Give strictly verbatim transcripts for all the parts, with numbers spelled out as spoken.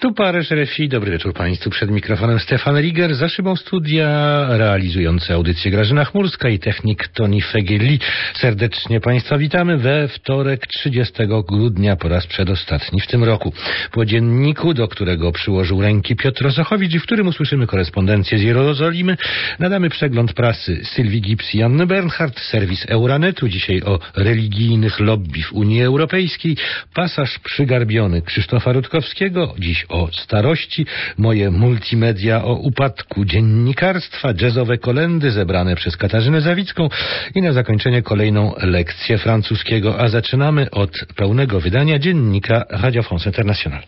Tu Paryż, R F I. Dobry wieczór Państwu. Przed mikrofonem Stefan Riger, za szybą studia realizujące audycję Grażyna Chmurska i technik Tony Fegeli. Serdecznie Państwa witamy we wtorek trzydziestego grudnia, po raz przedostatni w tym roku. Po dzienniku, do którego przyłożył ręki Piotr Rosochowicz i w którym usłyszymy korespondencję z Jerozolimy, nadamy przegląd prasy Sylwii Gibbs i Anny Bernhardt, serwis Euranetu, dzisiaj o religijnych lobby w Unii Europejskiej, pasaż przygarbiony Krzysztofa Rutkowskiego, dziś o starości, moje multimedia o upadku dziennikarstwa, jazzowe kolendy zebrane przez Katarzynę Zawicką i na zakończenie kolejną lekcję francuskiego, a zaczynamy od pełnego wydania dziennika Radio France International.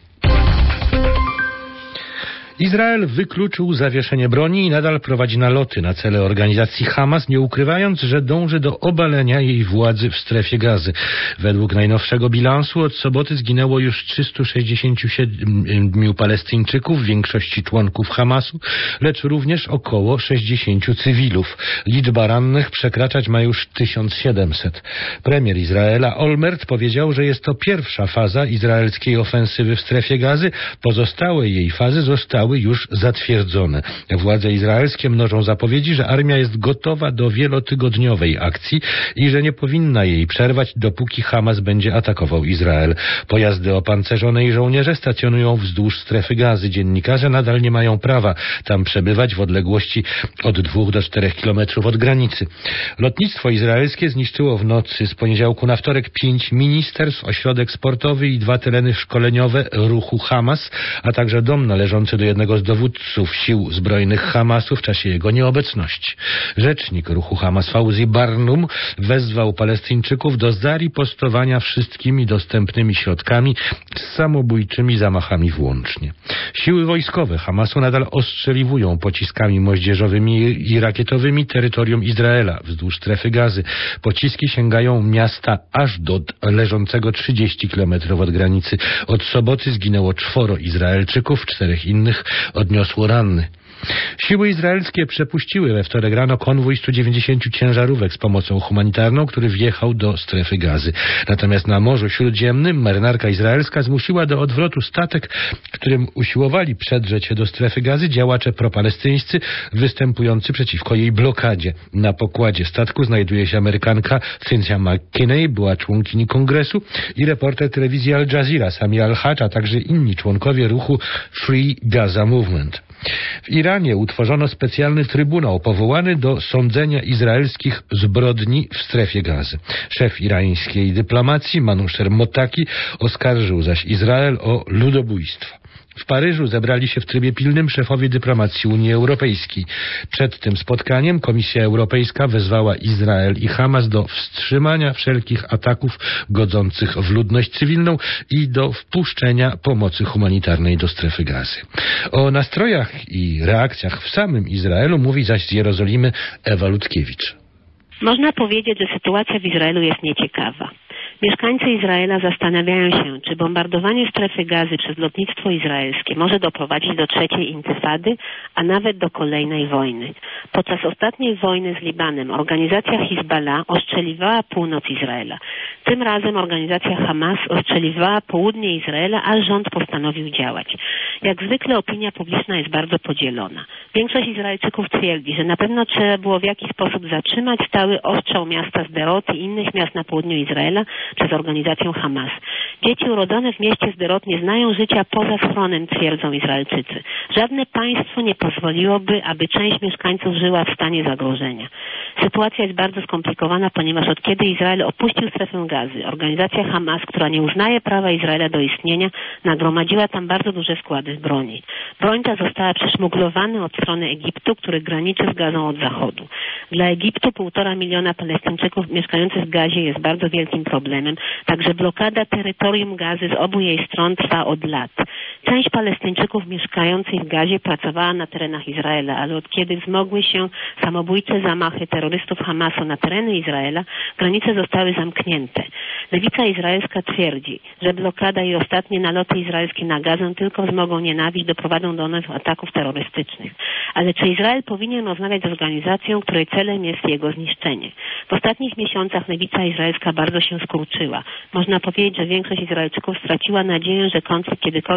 Izrael wykluczył zawieszenie broni i nadal prowadzi naloty na cele organizacji Hamas, nie ukrywając, że dąży do obalenia jej władzy w strefie Gazy. Według najnowszego bilansu od soboty zginęło już trzysta sześćdziesiąt siedem Palestyńczyków, w większości członków Hamasu, lecz również około sześćdziesięciu cywilów. Liczba rannych przekraczać ma już tysiąc siedemset. Premier Izraela Olmert powiedział, że jest to pierwsza faza izraelskiej ofensywy w strefie Gazy. Pozostałe jej fazy zostały już zatwierdzone. Władze izraelskie mnożą zapowiedzi, że armia jest gotowa do wielotygodniowej akcji i że nie powinna jej przerwać, dopóki Hamas będzie atakował Izrael. Pojazdy opancerzone i żołnierze stacjonują wzdłuż strefy Gazy. Dziennikarze nadal nie mają prawa tam przebywać w odległości od dwóch do czterech kilometrów od granicy. Lotnictwo izraelskie zniszczyło w nocy z poniedziałku na wtorek pięć ministerstw, ośrodek sportowy i dwa tereny szkoleniowe ruchu Hamas, a także dom należący do jednego z dowódców sił zbrojnych Hamasu w czasie jego nieobecności. Rzecznik ruchu Hamas Fauzi Barnum wezwał Palestyńczyków do zaripostowania wszystkimi dostępnymi środkami z samobójczymi zamachami włącznie. Siły wojskowe Hamasu nadal ostrzeliwują pociskami moździerzowymi i rakietowymi terytorium Izraela wzdłuż strefy Gazy. Pociski sięgają miasta Ashdod, leżącego trzydzieści kilometrów od granicy. Od soboty zginęło czworo Izraelczyków, czterech innych odniosło ranny. Siły izraelskie przepuściły we wtorek rano konwój stu dziewięćdziesięciu ciężarówek z pomocą humanitarną, który wjechał do strefy Gazy. Natomiast na Morzu Śródziemnym marynarka izraelska zmusiła do odwrotu statek, którym usiłowali przedrzeć się do strefy Gazy działacze propalestyńscy występujący przeciwko jej blokadzie. Na pokładzie statku znajduje się Amerykanka Cynthia McKinney, była członkini kongresu, i reporter telewizji Al Jazeera Sami Al-Hajj, a także inni członkowie ruchu Free Gaza Movement. W Iranie utworzono specjalny trybunał powołany do sądzenia izraelskich zbrodni w strefie Gazy. Szef irańskiej dyplomacji Manusher Motaki oskarżył zaś Izrael o ludobójstwo. W Paryżu zebrali się w trybie pilnym szefowie dyplomacji Unii Europejskiej. Przed tym spotkaniem Komisja Europejska wezwała Izrael i Hamas do wstrzymania wszelkich ataków godzących w ludność cywilną i do wpuszczenia pomocy humanitarnej do strefy Gazy. O nastrojach i reakcjach w samym Izraelu mówi zaś z Jerozolimy Ewa Ludkiewicz. Można powiedzieć, że sytuacja w Izraelu jest nieciekawa. Mieszkańcy Izraela zastanawiają się, czy bombardowanie strefy Gazy przez lotnictwo izraelskie może doprowadzić do trzeciej intyfady, a nawet do kolejnej wojny. Podczas ostatniej wojny z Libanem organizacja Hizballah ostrzeliwała północ Izraela. Tym razem organizacja Hamas ostrzeliwała południe Izraela, a rząd postanowił działać. Jak zwykle opinia publiczna jest bardzo podzielona. Większość Izraelczyków twierdzi, że na pewno trzeba było w jakiś sposób zatrzymać stały ostrzał miasta Sderot i innych miast na południu Izraela przez organizację Hamas. Dzieci urodzone w mieście Sderot nie znają życia poza schronem, twierdzą Izraelczycy. Żadne państwo nie pozwoliłoby, aby część mieszkańców żyła w stanie zagrożenia. Sytuacja jest bardzo skomplikowana, ponieważ od kiedy Izrael opuścił strefę Gazy, organizacja Hamas, która nie uznaje prawa Izraela do istnienia, nagromadziła tam bardzo duże składy broni. Broń ta została przeszmuglowana od strony Egiptu, który graniczy z Gazą od zachodu. Dla Egiptu półtora miliona Palestyńczyków mieszkających w Gazie jest bardzo wielkim problemem, także blokada terytorium Gazy z obu jej stron trwa od lat. Część Palestyńczyków mieszkających w Gazie pracowała na terenach Izraela, ale od kiedy wzmogły się samobójcze zamachy terrorystów Hamasu na tereny Izraela, granice zostały zamknięte. Lewica izraelska twierdzi, że blokada i ostatnie naloty izraelskie na Gazę tylko wzmogą nienawiść, doprowadzą do nowych ataków terrorystycznych. Ale czy Izrael powinien rozmawiać z organizacją, której celem jest jego zniszczenie? W ostatnich miesiącach lewica izraelska bardzo się skurczyła. Można powiedzieć, że większość Izraelczyków straciła nadzieję, że konflikt kiedykolwiek zostanie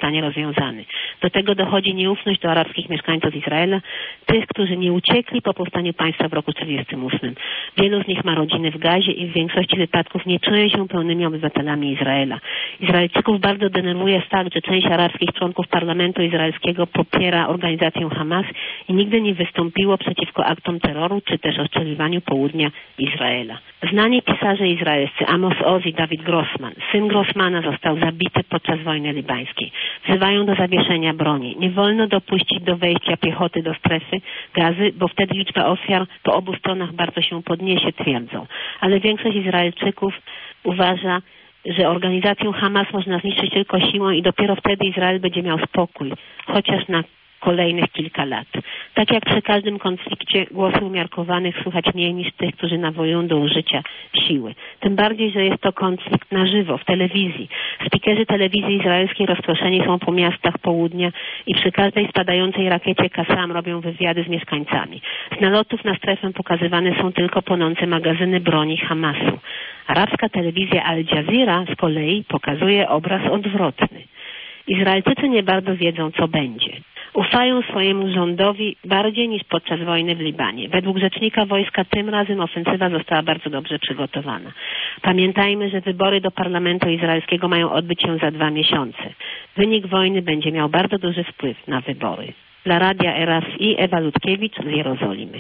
zostanie rozwiązany. Do tego dochodzi nieufność do arabskich mieszkańców Izraela, tych, którzy nie uciekli po powstaniu państwa w roku czterdziestym ósmym. Wielu z nich ma rodziny w Gazie i w większości wypadków nie czują się pełnymi obywatelami Izraela. Izraelczyków bardzo denerwuje fakt, że część arabskich członków parlamentu izraelskiego popiera organizację Hamas i nigdy nie wystąpiło przeciwko aktom terroru czy też ostrzeliwaniu południa Izraela. Znani pisarze izraelscy Amos Oz i David Grossman, syn Grossmana, został zabity podczas wojny libańskiej. Wzywają do zawieszenia broni. Nie wolno dopuścić do wejścia piechoty do strefy Gazy, bo wtedy liczba ofiar po obu stronach bardzo się podniesie, twierdzą. Ale większość Izraelczyków uważa, że organizację Hamas można zniszczyć tylko siłą i dopiero wtedy Izrael będzie miał spokój, chociaż na kolejnych kilka lat. Tak jak przy każdym konflikcie głosy umiarkowanych słychać mniej niż tych, którzy nawołują do użycia siły. Tym bardziej, że jest to konflikt na żywo, w telewizji. Spikerzy telewizji izraelskiej rozproszeni są po miastach południa i przy każdej spadającej rakiecie Kassam robią wywiady z mieszkańcami. Z nalotów na strefę pokazywane są tylko płonące magazyny broni Hamasu. Arabska telewizja Al Jazeera z kolei pokazuje obraz odwrotny. Izraelczycy nie bardzo wiedzą, co będzie. Ufają swojemu rządowi bardziej niż podczas wojny w Libanie. Według rzecznika wojska tym razem ofensywa została bardzo dobrze przygotowana. Pamiętajmy, że wybory do parlamentu izraelskiego mają odbyć się za dwa miesiące. Wynik wojny będzie miał bardzo duży wpływ na wybory. Dla Radia R F I Ewa Ludkiewicz z Jerozolimy.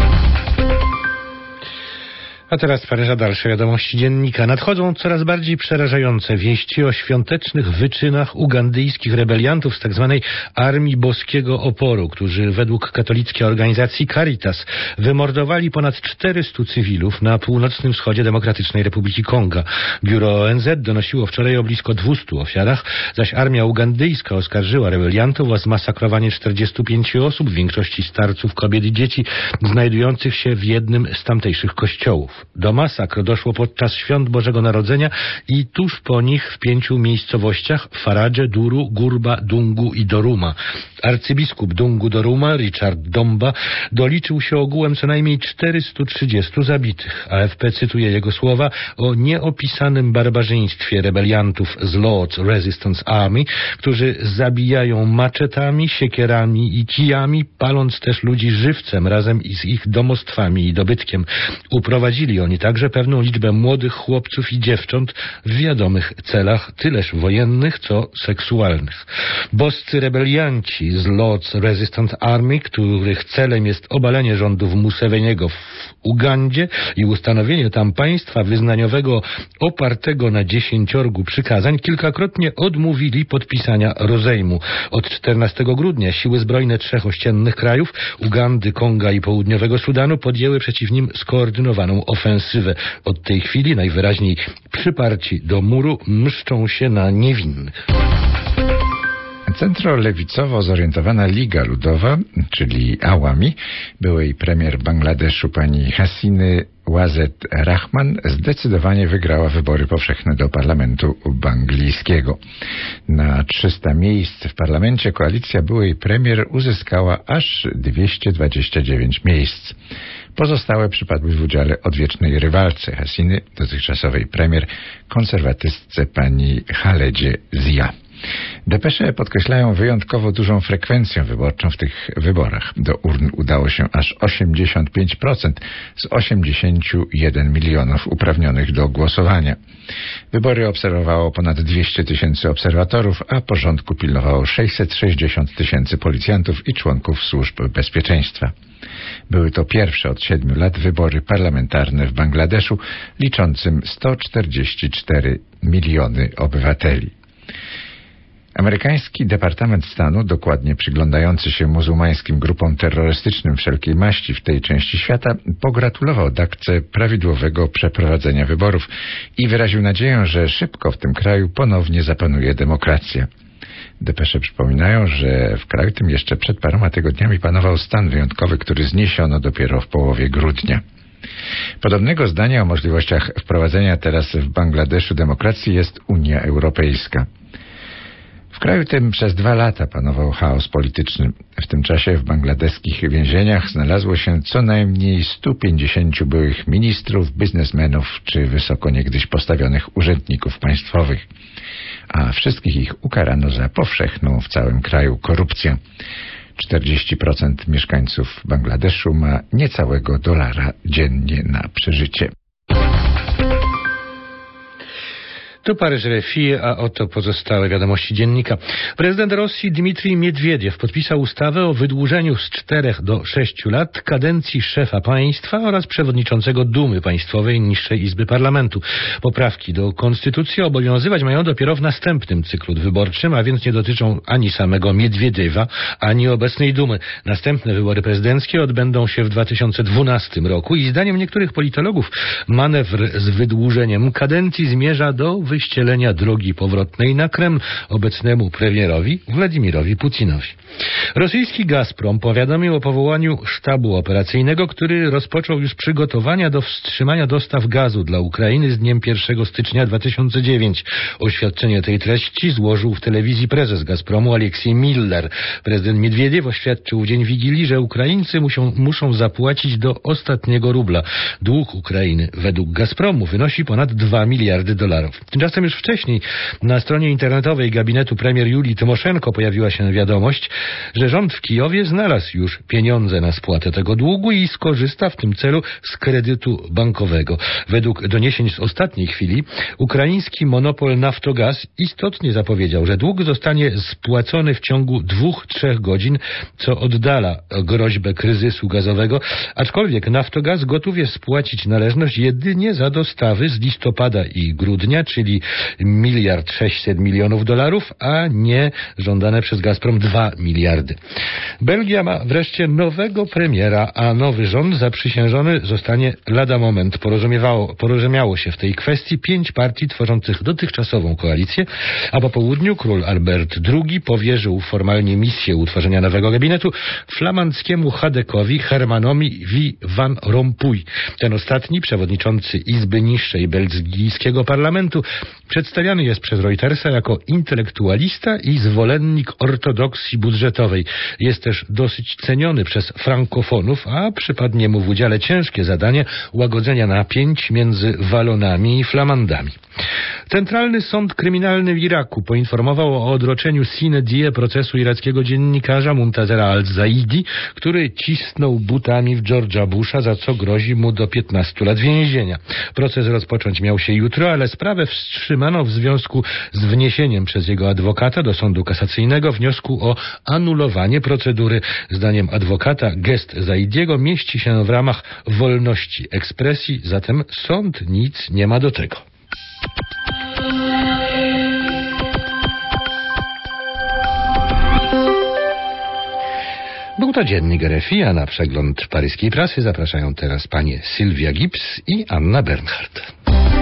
A teraz z Paryża dalsze wiadomości dziennika. Nadchodzą coraz bardziej przerażające wieści o świątecznych wyczynach ugandyjskich rebeliantów z tzw. Armii Boskiego Oporu, którzy według katolickiej organizacji Caritas wymordowali ponad czterystu cywilów na północnym wschodzie Demokratycznej Republiki Konga. Biuro O N Z donosiło wczoraj o blisko dwustu ofiarach, zaś armia ugandyjska oskarżyła rebeliantów o zmasakrowanie czterdziestu pięciu osób, w większości starców, kobiet i dzieci, znajdujących się w jednym z tamtejszych kościołów. Do masakr doszło podczas świąt Bożego Narodzenia i tuż po nich w pięciu miejscowościach: Faradże, Duru, Gurba, Dungu i Doruma. Arcybiskup Dungu Doruma, Richard Domba, doliczył się ogółem co najmniej czterystu trzydziestu zabitych. A F P cytuje jego słowa o nieopisanym barbarzyństwie rebeliantów z Lord's Resistance Army, którzy zabijają maczetami, siekierami i kijami, paląc też ludzi żywcem razem z ich domostwami i dobytkiem. Uprowadzili oni także pewną liczbę młodych chłopców i dziewcząt w wiadomych celach, tyleż wojennych, co seksualnych. Boscy rebelianci z Lord's Resistance Army, których celem jest obalenie rządów Museveniego w Ugandzie i ustanowienie tam państwa wyznaniowego opartego na dziesięciorgu przykazań, kilkakrotnie odmówili podpisania rozejmu. Od czternastego grudnia siły zbrojne trzech ościennych krajów, Ugandy, Konga i Południowego Sudanu, podjęły przeciw nim skoordynowaną ofensywę. Od tej chwili najwyraźniej przyparci do muru mszczą się na niewinnych. Centrolewicowo zorientowana Liga Ludowa, czyli Awami, byłej premier Bangladeszu pani Hasiny Wazet Rahman, zdecydowanie wygrała wybory powszechne do parlamentu banglijskiego. Na trzysta miejsc w parlamencie koalicja byłej premier uzyskała aż dwieście dwadzieścia dziewięć miejsc. Pozostałe przypadły w udziale odwiecznej rywalce Hasiny, dotychczasowej premier, konserwatystce pani Khaledzie Zia. Depesze podkreślają wyjątkowo dużą frekwencję wyborczą w tych wyborach. Do urn udało się aż osiemdziesiąt pięć procent z osiemdziesięciu jeden milionów uprawnionych do głosowania. Wybory obserwowało ponad dwieście tysięcy obserwatorów, a porządku pilnowało sześćset sześćdziesiąt tysięcy policjantów i członków służb bezpieczeństwa. Były to pierwsze od siedmiu lat wybory parlamentarne w Bangladeszu, liczącym sto czterdzieści cztery miliony obywateli. Amerykański Departament Stanu, dokładnie przyglądający się muzułmańskim grupom terrorystycznym wszelkiej maści w tej części świata, pogratulował Dakce prawidłowego przeprowadzenia wyborów i wyraził nadzieję, że szybko w tym kraju ponownie zapanuje demokracja. Depesze przypominają, że w kraju tym jeszcze przed paroma tygodniami panował stan wyjątkowy, który zniesiono dopiero w połowie grudnia. Podobnego zdania o możliwościach wprowadzenia teraz w Bangladeszu demokracji jest Unia Europejska. W kraju tym przez dwa lata panował chaos polityczny. W tym czasie w bangladeskich więzieniach znalazło się co najmniej stu pięćdziesięciu byłych ministrów, biznesmenów czy wysoko niegdyś postawionych urzędników państwowych. A wszystkich ich ukarano za powszechną w całym kraju korupcję. czterdzieści procent mieszkańców Bangladeszu ma niecałego dolara dziennie na przeżycie. Tu Paryż R F I, a oto pozostałe wiadomości dziennika. Prezydent Rosji Dmitrij Miedwiediew podpisał ustawę o wydłużeniu z czterech do sześciu lat kadencji szefa państwa oraz przewodniczącego Dumy Państwowej, niższej izby parlamentu. Poprawki do konstytucji obowiązywać mają dopiero w następnym cyklu wyborczym, a więc nie dotyczą ani samego Miedwiediewa, ani obecnej Dumy. Następne wybory prezydenckie odbędą się w dwa tysiące dwunastym roku i zdaniem niektórych politologów manewr z wydłużeniem kadencji zmierza do wyścielenia drogi powrotnej na Kreml obecnemu premierowi Władimirowi Putinowi. Rosyjski Gazprom powiadomił o powołaniu sztabu operacyjnego, który rozpoczął już przygotowania do wstrzymania dostaw gazu dla Ukrainy z dniem pierwszego stycznia dwa tysiące dziewiątego. Oświadczenie tej treści złożył w telewizji prezes Gazpromu Aleksiej Miller. Prezydent Miedwiediew oświadczył w dzień Wigilii, że Ukraińcy muszą, muszą zapłacić do ostatniego rubla. Dług Ukrainy według Gazpromu wynosi ponad dwa miliardy dolarów. Tymczasem już wcześniej na stronie internetowej gabinetu premier Julii Tymoszenko pojawiła się wiadomość, że rząd w Kijowie znalazł już pieniądze na spłatę tego długu i skorzysta w tym celu z kredytu bankowego. Według doniesień z ostatniej chwili ukraiński monopol Naftogaz istotnie zapowiedział, że dług zostanie spłacony w ciągu dwóch, trzech godzin, co oddala groźbę kryzysu gazowego, aczkolwiek Naftogaz gotów jest spłacić należność jedynie za dostawy z listopada i grudnia, czyli miliard sześćset milionów dolarów, a nie żądane przez Gazprom dwa miliardy. Belgia ma wreszcie nowego premiera, a nowy rząd zaprzysiężony zostanie lada moment. Porozumiewało, porozumiało się w tej kwestii pięć partii tworzących dotychczasową koalicję, a po południu król Albert drugi powierzył formalnie misję utworzenia nowego gabinetu flamandzkiemu chadekowi Hermanowi Van Rompuy. Ten ostatni, przewodniczący Izby Niższej belgijskiego parlamentu, przedstawiany jest przez Reutersa jako intelektualista i zwolennik ortodoksji budżetowej. Jest też dosyć ceniony przez frankofonów, a przypadnie mu w udziale ciężkie zadanie łagodzenia napięć między Walonami i Flamandami. Centralny Sąd Kryminalny w Iraku poinformował o odroczeniu sine die procesu irackiego dziennikarza Muntazera al-Zaidi, który cisnął butami w George'a Busha, za co grozi mu do piętnastu lat więzienia. Proces rozpocząć miał się jutro, ale sprawę wstrzymano w związku z wniesieniem przez jego adwokata do sądu kasacyjnego wniosku o anulowanie procedury. Zdaniem adwokata gest Zaidiego mieści się w ramach wolności ekspresji, zatem sąd nic nie ma do tego. Był to dziennik R F I, a na przegląd paryskiej prasy zapraszają teraz panie Sylwia Gibbs i Anna Bernhardt.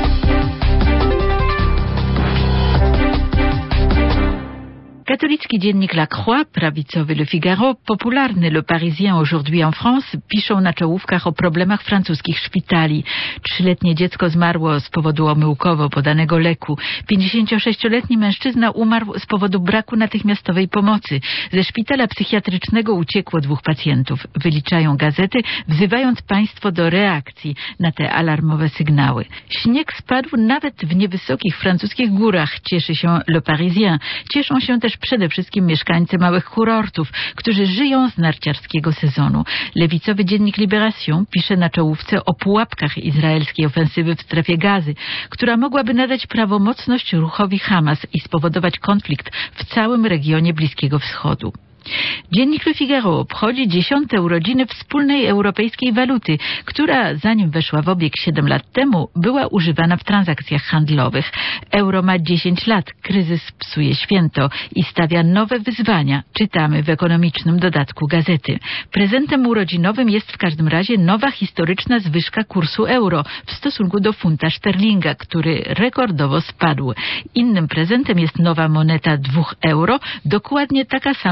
Katolicki dziennik La Croix, prawicowy Le Figaro, popularny Le Parisien aujourd'hui en France piszą na czołówkach o problemach francuskich szpitali. Trzyletnie dziecko zmarło z powodu omyłkowo podanego leku. pięćdziesięciosześcioletni mężczyzna umarł z powodu braku natychmiastowej pomocy. Ze szpitala psychiatrycznego uciekło dwóch pacjentów. Wyliczają gazety, wzywając państwo do reakcji na te alarmowe sygnały. Śnieg spadł nawet w niewysokich francuskich górach, cieszy się Le Parisien. Cieszą się też przede wszystkim mieszkańcy małych kurortów, którzy żyją z narciarskiego sezonu. Lewicowy dziennik Libération pisze na czołówce o pułapkach izraelskiej ofensywy w strefie Gazy, która mogłaby nadać prawomocność ruchowi Hamas i spowodować konflikt w całym regionie Bliskiego Wschodu. Dziennik Le Figaro obchodzi dziesiąte urodziny wspólnej europejskiej waluty, która zanim weszła w obieg siedem lat temu, była używana w transakcjach handlowych. Euro ma dziesięć lat, kryzys psuje święto i stawia nowe wyzwania, czytamy w ekonomicznym dodatku gazety. Prezentem urodzinowym jest w każdym razie nowa historyczna zwyżka kursu euro w stosunku do funta szterlinga, który rekordowo spadł. Innym prezentem jest nowa moneta dwóch euro, dokładnie taka sama dla wszystkich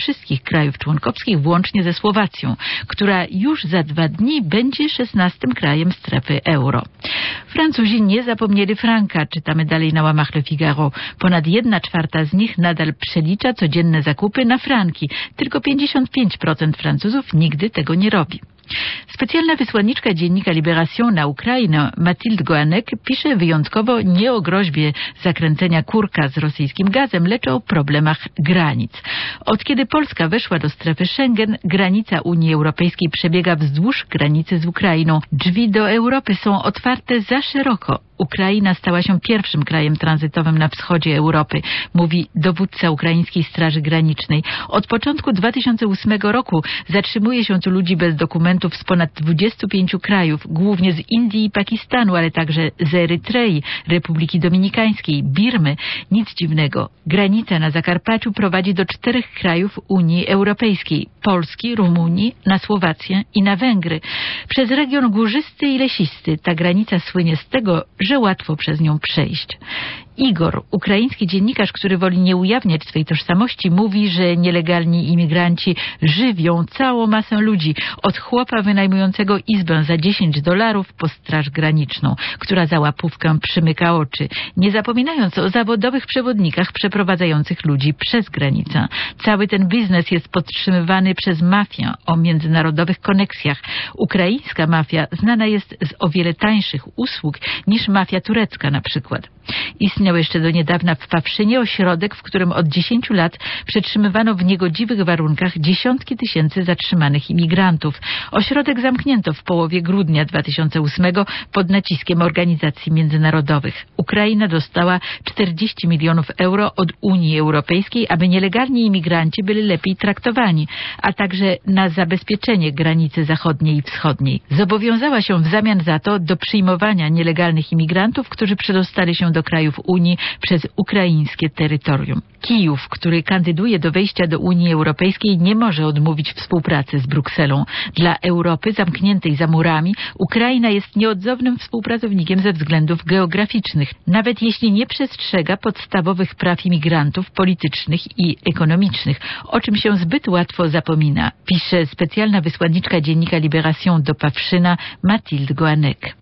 wszystkich krajów członkowskich, włącznie ze Słowacją, która już za dwa dni będzie szesnastym krajem strefy euro. Francuzi nie zapomnieli franka, czytamy dalej na łamach Le Figaro. Ponad jedna czwarta z nich nadal przelicza codzienne zakupy na franki. Tylko pięćdziesiąt pięć procent Francuzów nigdy tego nie robi. Specjalna wysłanniczka dziennika Libération na Ukrainę, Mathilde Goanek, pisze wyjątkowo nie o groźbie zakręcenia kurka z rosyjskim gazem, lecz o problemach granic. Od kiedy Polska weszła do strefy Schengen, granica Unii Europejskiej przebiega wzdłuż granicy z Ukrainą. Drzwi do Europy są otwarte za szeroko. Ukraina stała się pierwszym krajem tranzytowym na wschodzie Europy, mówi dowódca ukraińskiej Straży Granicznej. Od początku dwa tysiące ósmego roku zatrzymuje się tu ludzi bez dokumentów z ponad dwudziestu pięciu krajów, głównie z Indii i Pakistanu, ale także z Erytrei, Republiki Dominikańskiej, Birmy. Nic dziwnego. Granica na Zakarpaciu prowadzi do czterech krajów Unii Europejskiej: Polski, Rumunii, na Słowację i na Węgry. Przez region górzysty i lesisty ta granica słynie z tego, że łatwo przez nią przejść. Igor, ukraiński dziennikarz, który woli nie ujawniać swej tożsamości, mówi, że nielegalni imigranci żywią całą masę ludzi, od chłopa wynajmującego izbę za dziesięć dolarów po Straż Graniczną, która za łapówkę przymyka oczy, nie zapominając o zawodowych przewodnikach przeprowadzających ludzi przez granicę. Cały ten biznes jest podtrzymywany przez mafię o międzynarodowych koneksjach. Ukraińska mafia znana jest z o wiele tańszych usług niż mafia turecka na przykład. Istniał jeszcze do niedawna w Pawszynie ośrodek, w którym od dziesięciu lat przetrzymywano w niegodziwych warunkach dziesiątki tysięcy zatrzymanych imigrantów. Ośrodek zamknięto w połowie grudnia dwa tysiące ósmego pod naciskiem organizacji międzynarodowych. Ukraina dostała czterdzieści milionów euro od Unii Europejskiej, aby nielegalni imigranci byli lepiej traktowani, a także na zabezpieczenie granicy zachodniej i wschodniej. Zobowiązała się w zamian za to do przyjmowania nielegalnych imigrantów, którzy przedostali się do krajów Unii przez ukraińskie terytorium. Kijów, który kandyduje do wejścia do Unii Europejskiej, nie może odmówić współpracy z Brukselą. Dla Europy zamkniętej za murami Ukraina jest nieodzownym współpracownikiem ze względów geograficznych, nawet jeśli nie przestrzega podstawowych praw imigrantów politycznych i ekonomicznych, o czym się zbyt łatwo zapomina, pisze specjalna wysłanniczka dziennika Libération do Pawszyna Mathilde Goanek.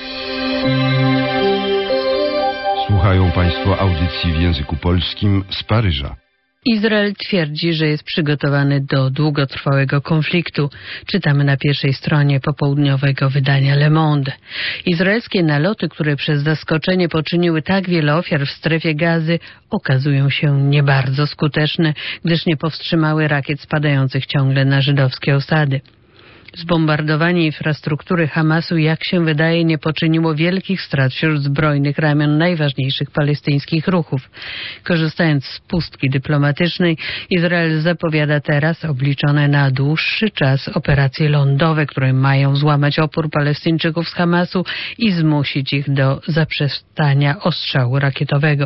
Słuchają Państwo audycji w języku polskim z Paryża. Izrael twierdzi, że jest przygotowany do długotrwałego konfliktu. Czytamy na pierwszej stronie popołudniowego wydania Le Monde. Izraelskie naloty, które przez zaskoczenie poczyniły tak wiele ofiar w strefie Gazy, okazują się nie bardzo skuteczne, gdyż nie powstrzymały rakiet spadających ciągle na żydowskie osady. Zbombardowanie infrastruktury Hamasu, jak się wydaje, nie poczyniło wielkich strat wśród zbrojnych ramion najważniejszych palestyńskich ruchów. Korzystając z pustki dyplomatycznej, Izrael zapowiada teraz obliczone na dłuższy czas operacje lądowe, które mają złamać opór Palestyńczyków z Hamasu i zmusić ich do zaprzestania ostrzału rakietowego.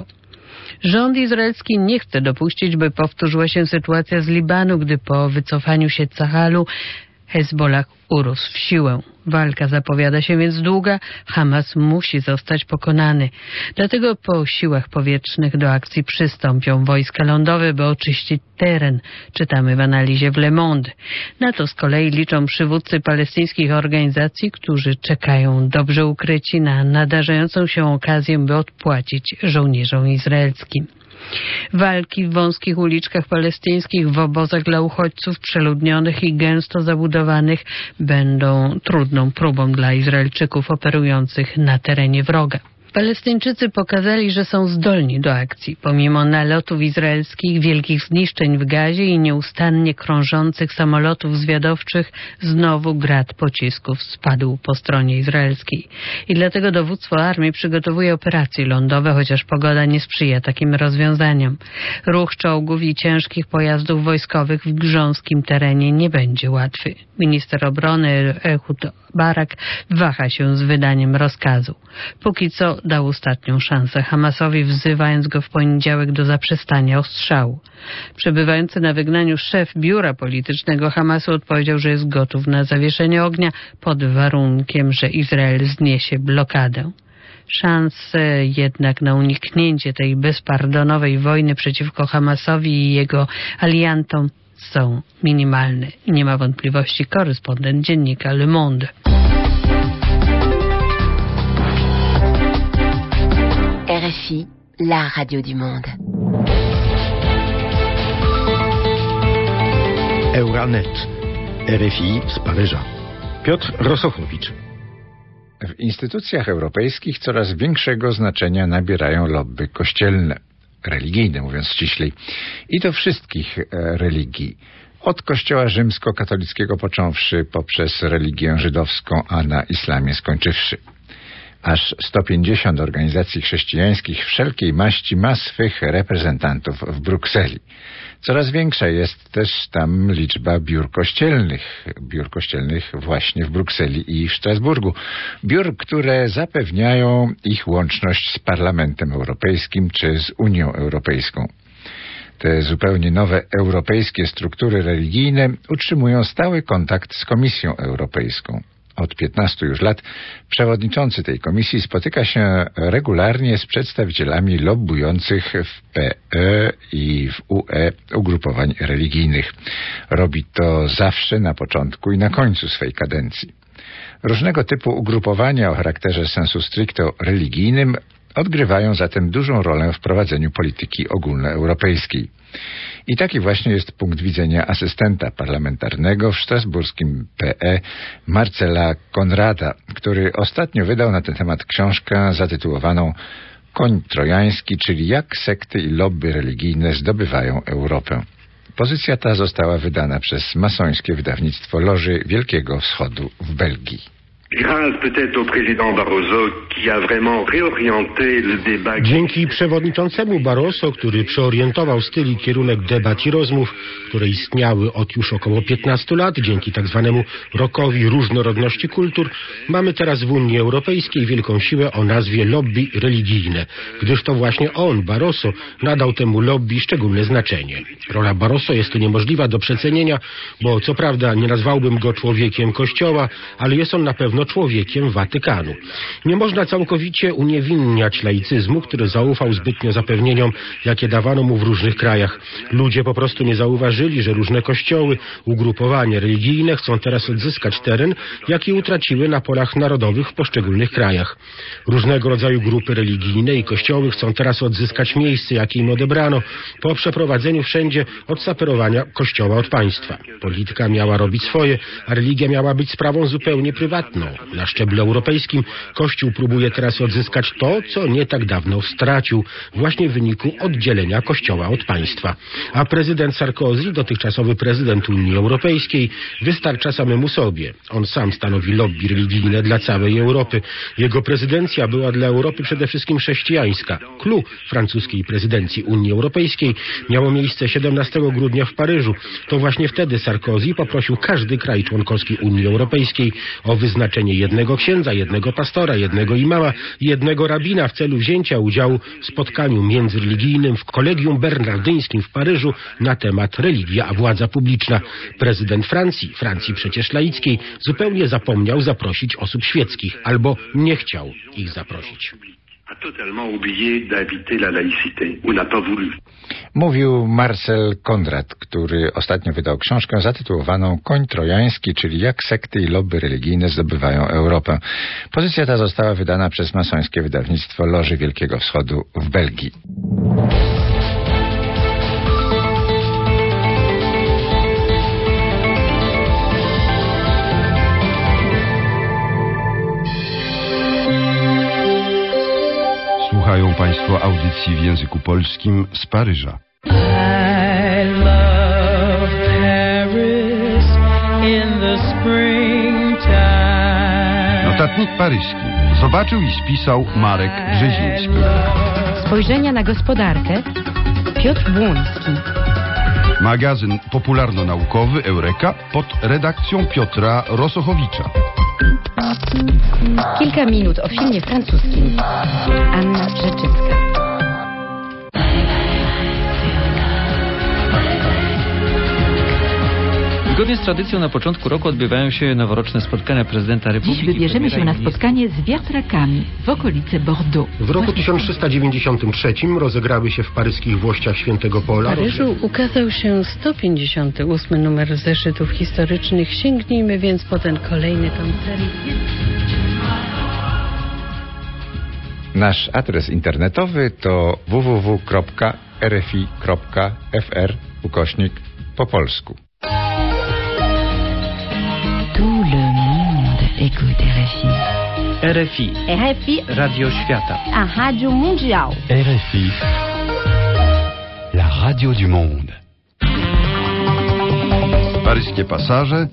Rząd izraelski nie chce dopuścić, by powtórzyła się sytuacja z Libanu, gdy po wycofaniu się Cahalu Hezbollah urósł w siłę. Walka zapowiada się więc długa, Hamas musi zostać pokonany. Dlatego po siłach powietrznych do akcji przystąpią wojska lądowe, by oczyścić teren, czytamy w analizie w Le Monde. Na to z kolei liczą przywódcy palestyńskich organizacji, którzy czekają dobrze ukryci na nadarzającą się okazję, by odpłacić żołnierzom izraelskim. Walki w wąskich uliczkach palestyńskich, w obozach dla uchodźców przeludnionych i gęsto zabudowanych będą trudną próbą dla Izraelczyków operujących na terenie wroga. Palestyńczycy pokazali, że są zdolni do akcji. Pomimo nalotów izraelskich, wielkich zniszczeń w Gazie i nieustannie krążących samolotów zwiadowczych, znowu grad pocisków spadł po stronie izraelskiej. I dlatego dowództwo armii przygotowuje operacje lądowe, chociaż pogoda nie sprzyja takim rozwiązaniom. Ruch czołgów i ciężkich pojazdów wojskowych w grząskim terenie nie będzie łatwy. Minister obrony Ehud Barak waha się z wydaniem rozkazu. Póki co dał ostatnią szansę Hamasowi, wzywając go w poniedziałek do zaprzestania ostrzału. Przebywający na wygnaniu szef biura politycznego Hamasu odpowiedział, że jest gotów na zawieszenie ognia pod warunkiem, że Izrael zniesie blokadę. Szanse jednak na uniknięcie tej bezpardonowej wojny przeciwko Hamasowi i jego aliantom są minimalne. Nie ma wątpliwości korespondent dziennika Le Monde. R F I, la radio du monde. Euranet, R F I z Paryża. Piotr Rosochowicz. W instytucjach europejskich coraz większego znaczenia nabierają lobby kościelne, religijne mówiąc ściślej, i to wszystkich religii. Od kościoła rzymskokatolickiego począwszy, poprzez religię żydowską, a na islamie skończywszy. Aż sto pięćdziesiąt organizacji chrześcijańskich wszelkiej maści ma swych reprezentantów w Brukseli. Coraz większa jest też tam liczba biur kościelnych, biur kościelnych właśnie w Brukseli i w Strasburgu. Biur, które zapewniają ich łączność z Parlamentem Europejskim czy z Unią Europejską. Te zupełnie nowe europejskie struktury religijne utrzymują stały kontakt z Komisją Europejską. Od piętnastu już lat przewodniczący tej komisji spotyka się regularnie z przedstawicielami lobbujących w P E i w U E ugrupowań religijnych. Robi to zawsze na początku i na końcu swej kadencji. Różnego typu ugrupowania o charakterze sensu stricto religijnym odgrywają zatem dużą rolę w prowadzeniu polityki ogólnoeuropejskiej. I taki właśnie jest punkt widzenia asystenta parlamentarnego w strasburskim P E Marcela Konrada, który ostatnio wydał na ten temat książkę zatytułowaną Koń trojański, czyli jak sekty i lobby religijne zdobywają Europę. Pozycja ta została wydana przez masońskie wydawnictwo Loży Wielkiego Wschodu w Belgii. Dzięki przewodniczącemu Barroso, który przeorientował styl i kierunek debat i rozmów, które istniały od już około piętnastu lat, dzięki tak zwanemu rokowi różnorodności kultur, mamy teraz w Unii Europejskiej wielką siłę o nazwie lobby religijne, gdyż to właśnie on, Barroso, nadał temu lobby szczególne znaczenie. Rola Barroso jest tu niemożliwa do przecenienia, bo co prawda nie nazwałbym go człowiekiem Kościoła, ale jest on na pewno człowiekiem Watykanu. Nie można całkowicie uniewinniać laicyzmu, który zaufał zbytnio zapewnieniom, jakie dawano mu w różnych krajach. Ludzie po prostu nie zauważyli, że różne kościoły, ugrupowania religijne chcą teraz odzyskać teren, jaki utraciły na polach narodowych w poszczególnych krajach. Różnego rodzaju grupy religijne i kościoły chcą teraz odzyskać miejsce, jakie im odebrano, po przeprowadzeniu wszędzie odsaperowania kościoła od państwa. Polityka miała robić swoje, a religia miała być sprawą zupełnie prywatną. Na szczeblu europejskim Kościół próbuje teraz odzyskać to, co nie tak dawno stracił, właśnie w wyniku oddzielenia Kościoła od państwa. A prezydent Sarkozy, dotychczasowy prezydent Unii Europejskiej, wystarcza samemu sobie. On sam stanowi lobby religijne dla całej Europy. Jego prezydencja była dla Europy przede wszystkim chrześcijańska. Clou francuskiej prezydencji Unii Europejskiej miało miejsce siedemnastego grudnia w Paryżu. To właśnie wtedy Sarkozy poprosił każdy kraj członkowski Unii Europejskiej o wyznaczenie jednego księdza, jednego pastora, jednego imama i jednego rabina w celu wzięcia udziału w spotkaniu międzyreligijnym w Kolegium Bernardyńskim w Paryżu na temat religia a władza publiczna. Prezydent Francji, Francji przecież laickiej, zupełnie zapomniał zaprosić osób świeckich, albo nie chciał ich zaprosić. Mówił Marcel Konrad, który ostatnio wydał książkę zatytułowaną Koń trojański, czyli jak sekty i lobby religijne zdobywają Europę. Pozycja ta została wydana przez masońskie wydawnictwo Loży Wielkiego Wschodu w Belgii. Słuchają Państwo audycji w języku polskim z Paryża. I love Paris in the springtime. Notatnik paryski zobaczył i spisał Marek Brzeziński. Spojrzenia na gospodarkę Piotr Błoński. Magazyn popularno-naukowy Eureka pod redakcją Piotra Rosochowicza. Kilka minut o filmie francuskim. Anna Brzeczyńska. W Zgodnie z tradycją na początku roku odbywają się noworoczne spotkania prezydenta Republiki. Dziś wybierzemy się na spotkanie z wiatrakami w okolice Bordeaux. W roku tysiąc trzysta dziewięćdziesiątym trzecim rozegrały się w paryskich Włościach Świętego Pola. W Paryżu ukazał się sto pięćdziesiąty ósmy numer zeszytów historycznych. Sięgnijmy więc po ten kolejny tom serii. Nasz adres internetowy to w w w kropka r f i kropka f r ukośnik po polsku. Tout le monde écoute R F I. R F I. R F I. Radio Świata. A Rádio Mundial. R F I. La radio du monde. Paryskie pasaże.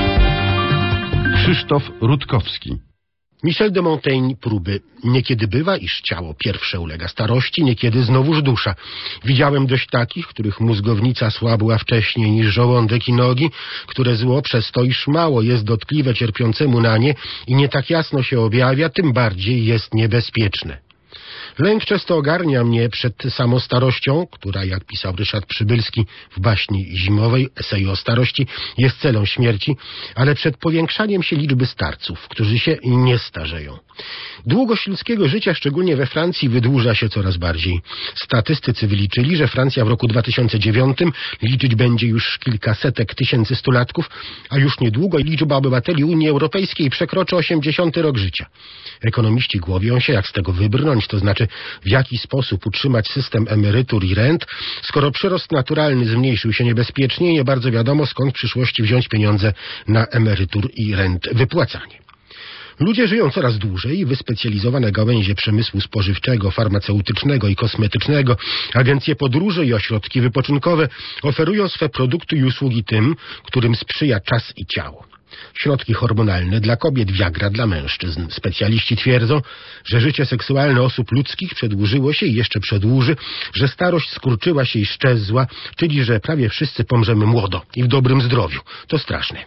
Krzysztof Rutkowski. Michel de Montaigne próby. Niekiedy bywa, iż ciało pierwsze ulega starości, niekiedy znowuż dusza. Widziałem dość takich, których mózgownica słabła wcześniej niż żołądek i nogi, które zło przez to, iż mało jest dotkliwe cierpiącemu na nie i nie tak jasno się objawia, tym bardziej jest niebezpieczne. Lęk często ogarnia mnie przed samą starością, która, jak pisał Ryszard Przybylski w baśni zimowej, eseju o starości, jest celą śmierci, ale przed powiększaniem się liczby starców, którzy się nie starzeją. Długość ludzkiego życia, szczególnie we Francji, wydłuża się coraz bardziej. Statystycy wyliczyli, że Francja w roku dwa tysiące dziewiątym liczyć będzie już kilkasetek tysięcy stulatków, a już niedługo liczba obywateli Unii Europejskiej przekroczy osiemdziesiąty rok życia. Ekonomiści głowią się, jak z tego wybrnąć, to znaczy w jaki sposób utrzymać system emerytur i rent, skoro przyrost naturalny zmniejszył się niebezpiecznie i nie bardzo wiadomo, skąd w przyszłości wziąć pieniądze na emerytur i rent wypłacanie. Ludzie żyją coraz dłużej i wyspecjalizowane gałęzie przemysłu spożywczego, farmaceutycznego i kosmetycznego, agencje podróży i ośrodki wypoczynkowe oferują swe produkty i usługi tym, którym sprzyja czas i ciało. Środki hormonalne dla kobiet, Viagra dla mężczyzn. Specjaliści twierdzą, że życie seksualne osób ludzkich przedłużyło się i jeszcze przedłuży, że starość skurczyła się i szczezła, czyli że prawie wszyscy pomrzemy młodo i w dobrym zdrowiu. To straszne.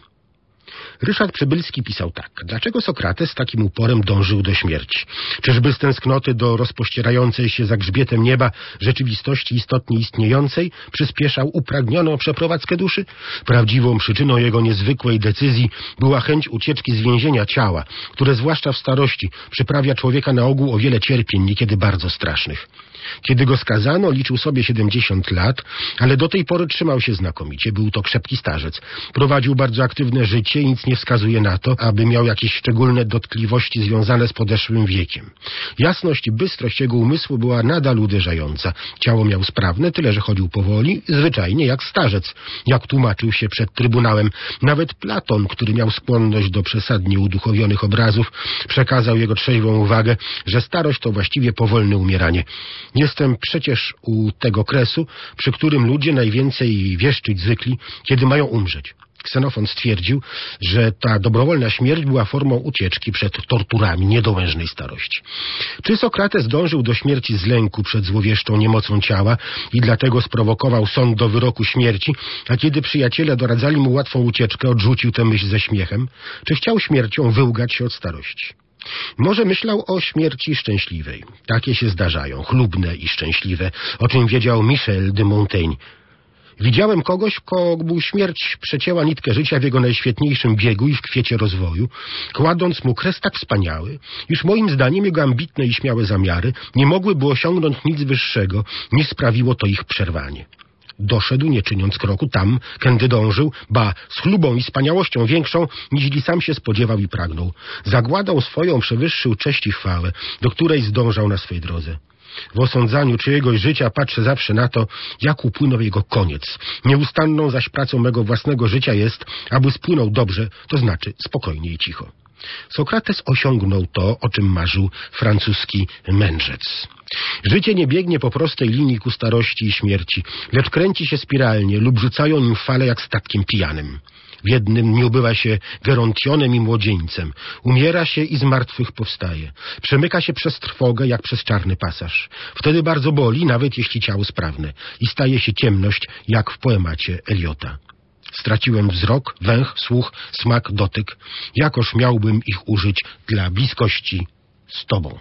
Ryszard Przybylski pisał tak. Dlaczego Sokrates z takim uporem dążył do śmierci? Czyżby z tęsknoty do rozpościerającej się za grzbietem nieba rzeczywistości istotnie istniejącej przyspieszał upragnioną przeprowadzkę duszy? Prawdziwą przyczyną jego niezwykłej decyzji była chęć ucieczki z więzienia ciała, które zwłaszcza w starości przyprawia człowieka na ogół o wiele cierpień, niekiedy bardzo strasznych. Kiedy go skazano, liczył sobie siedemdziesiąt lat, ale do tej pory trzymał się znakomicie. Był to krzepki starzec. Prowadził bardzo aktywne życie i nic nie wskazuje na to, aby miał jakieś szczególne dotkliwości związane z podeszłym wiekiem. Jasność i bystrość jego umysłu była nadal uderzająca. Ciało miał sprawne, tyle że chodził powoli, zwyczajnie jak starzec. Jak tłumaczył się przed trybunałem, nawet Platon, który miał skłonność do przesadnie uduchowionych obrazów, przekazał jego trzeźwą uwagę, że starość to właściwie powolne umieranie. Jestem przecież u tego kresu, przy którym ludzie najwięcej wieszczyć zwykli, kiedy mają umrzeć. Ksenofon stwierdził, że ta dobrowolna śmierć była formą ucieczki przed torturami niedołężnej starości. Czy Sokrates dążył do śmierci z lęku przed złowieszczą niemocą ciała i dlatego sprowokował sąd do wyroku śmierci, a kiedy przyjaciele doradzali mu łatwą ucieczkę, odrzucił tę myśl ze śmiechem? Czy chciał śmiercią wyłgać się od starości? Może myślał o śmierci szczęśliwej. Takie się zdarzają, chlubne i szczęśliwe, o czym wiedział Michel de Montaigne. Widziałem kogoś, komu śmierć przecięła nitkę życia w jego najświetniejszym biegu i w kwiecie rozwoju, kładąc mu kres tak wspaniały, iż moim zdaniem jego ambitne i śmiałe zamiary nie mogłyby osiągnąć nic wyższego, niż sprawiło to ich przerwanie. Doszedł, nie czyniąc kroku, tam, kędy dążył, ba, z chlubą i wspaniałością większą, niźli sam się spodziewał i pragnął. Zagładą swoją przewyższył cześć i chwałę, do której zdążał na swej drodze. W osądzaniu czyjegoś życia patrzę zawsze na to, jak upłynął jego koniec. Nieustanną zaś pracą mego własnego życia jest, aby spłynął dobrze, to znaczy spokojnie i cicho. Sokrates osiągnął to, o czym marzył francuski mędrzec. Życie nie biegnie po prostej linii ku starości i śmierci, lecz kręci się spiralnie lub rzucają nim fale jak statkiem pijanym. W jednym dniu bywa się gerontionem i młodzieńcem. Umiera się i z martwych powstaje. Przemyka się przez trwogę jak przez czarny pasaż. Wtedy bardzo boli, nawet jeśli ciało sprawne. I staje się ciemność, jak w poemacie Eliota. Straciłem wzrok, węch, słuch, smak, dotyk. Jakoż miałbym ich użyć dla bliskości z Tobą.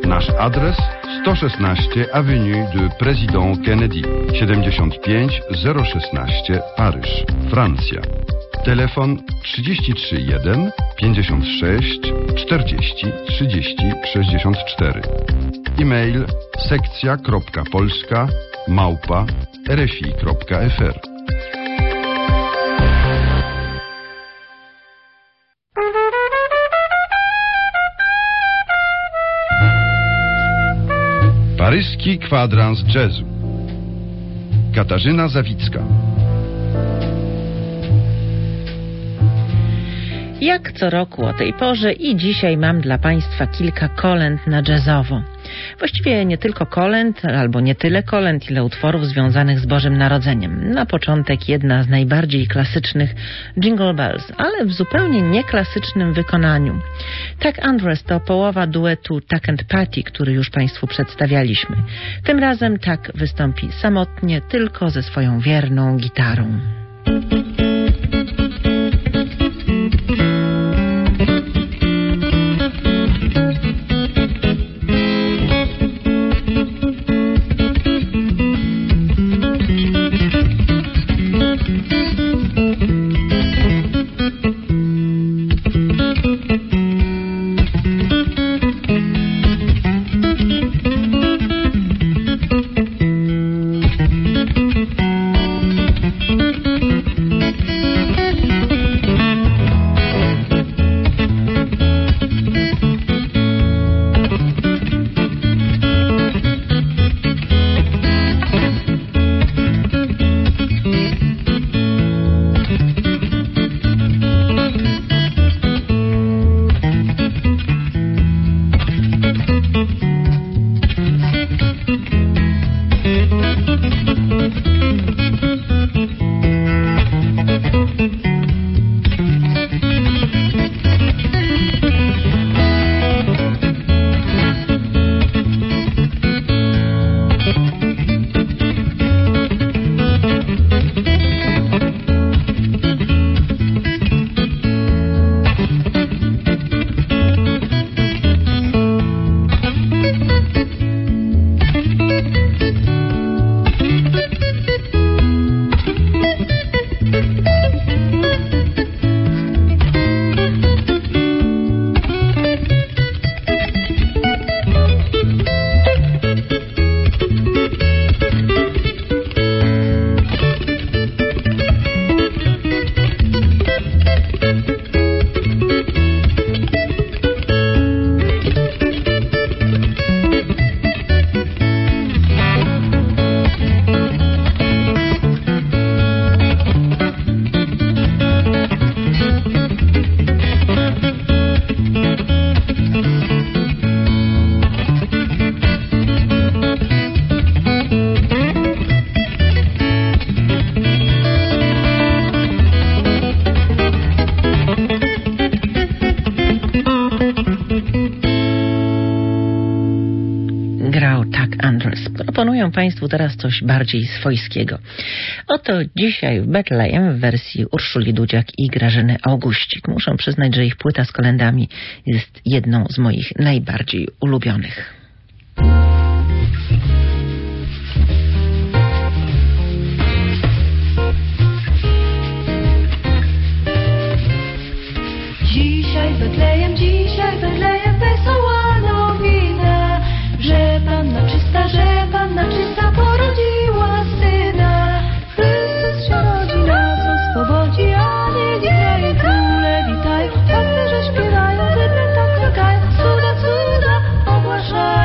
Nasz adres sto szesnaście Avenue de Président Kennedy, siedemdziesiąt pięć zero szesnaście Paryż, Francja. Telefon trzydzieści trzy jeden pięćdziesiąt sześć czterdzieści trzydzieści sześćdziesiąt cztery. E-mail sekcja kropka polska małpa r f i kropka f r. Paryski kwadrans jazzu. Katarzyna Zawicka. Jak co roku o tej porze i dzisiaj mam dla Państwa kilka kolęd na jazzowo. Właściwie nie tylko kolęd, albo nie tyle kolęd, ile utworów związanych z Bożym Narodzeniem. Na początek jedna z najbardziej klasycznych, Jingle Bells, ale w zupełnie nieklasycznym wykonaniu. Tak Andres to połowa duetu Tak and Patty, który już Państwu przedstawialiśmy. Tym razem Tak wystąpi samotnie, tylko ze swoją wierną gitarą. Proponuję Państwu teraz coś bardziej swojskiego. Oto dzisiaj w Betlejem w wersji Urszuli Dudziak i Grażyny Augustik. Muszę przyznać, że ich płyta z kolędami jest jedną z moich najbardziej ulubionych. Dzisiaj Betlejem, dzisiaj Betlejem wesoła nowina, że Panna czysta, że Panna czysta porodziła syna. Chrystus się rodzi, nas oswobodzi, anieli grają, króle witają, pasterze śpiewają, ryby tak klękają, cuda, cuda ogłaszają.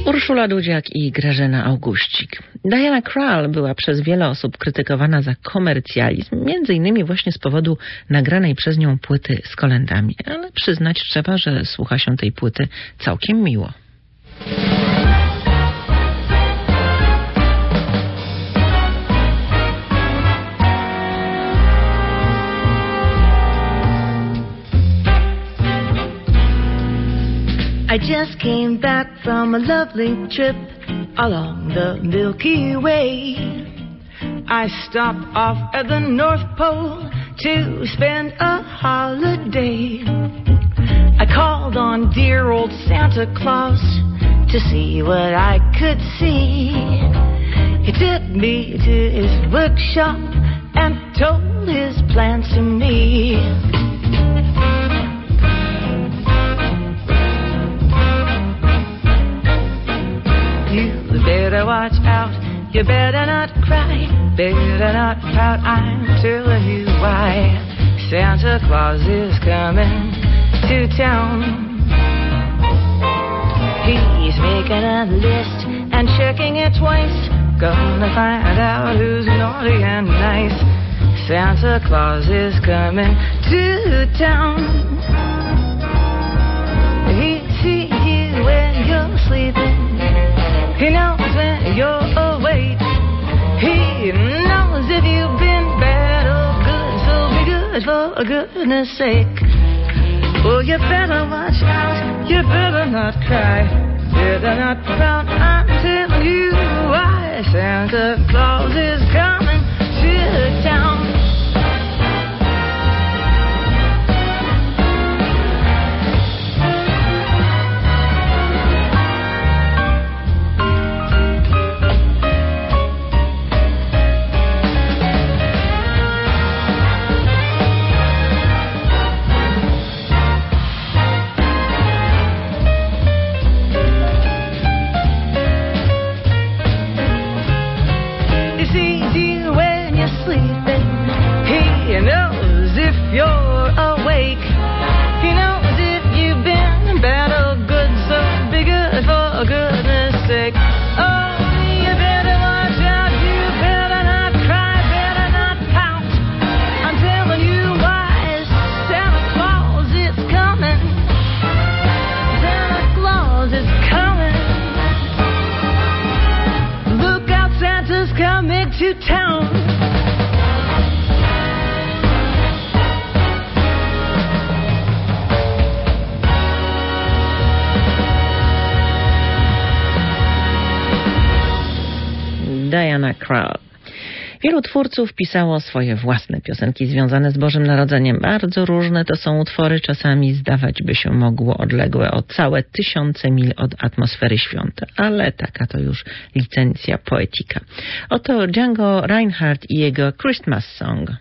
Urszula Dudziak i Grażyna Auguścik. Diana Krall była przez wiele osób krytykowana za komercjalizm, między innymi właśnie z powodu nagranej przez nią płyty z kolędami. Ale przyznać trzeba, że słucha się tej płyty całkiem miło. I just came back from a lovely trip along the Milky Way. I stopped off at the North Pole to spend a holiday. I called on dear old Santa Claus to see what I could see. He took me to his workshop and told his plans to me. You better watch out, you better not cry, better not pout, I'm telling you why. Santa Claus is coming to town. He's making a list and checking it twice, gonna find out who's naughty and nice. Santa Claus is coming to town. He sees you when you're sleeping. He knows when you're awake. He knows if you've been bad or good, so be good for goodness sake. Oh, you better watch out, you better not cry, better not pout, I'm telling you why. Santa Claus is coming to town. Diana Krall. Wielu twórców pisało swoje własne piosenki związane z Bożym Narodzeniem. Bardzo różne to są utwory, czasami zdawać by się mogło odległe o całe tysiące mil od atmosfery świąt. Ale taka to już licencja poetyka. Oto Django Reinhardt i jego Christmas Song.